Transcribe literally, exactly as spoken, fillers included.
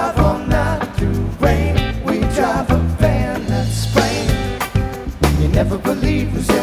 drive all night through rain. We drive a van that's plain. You never believe who's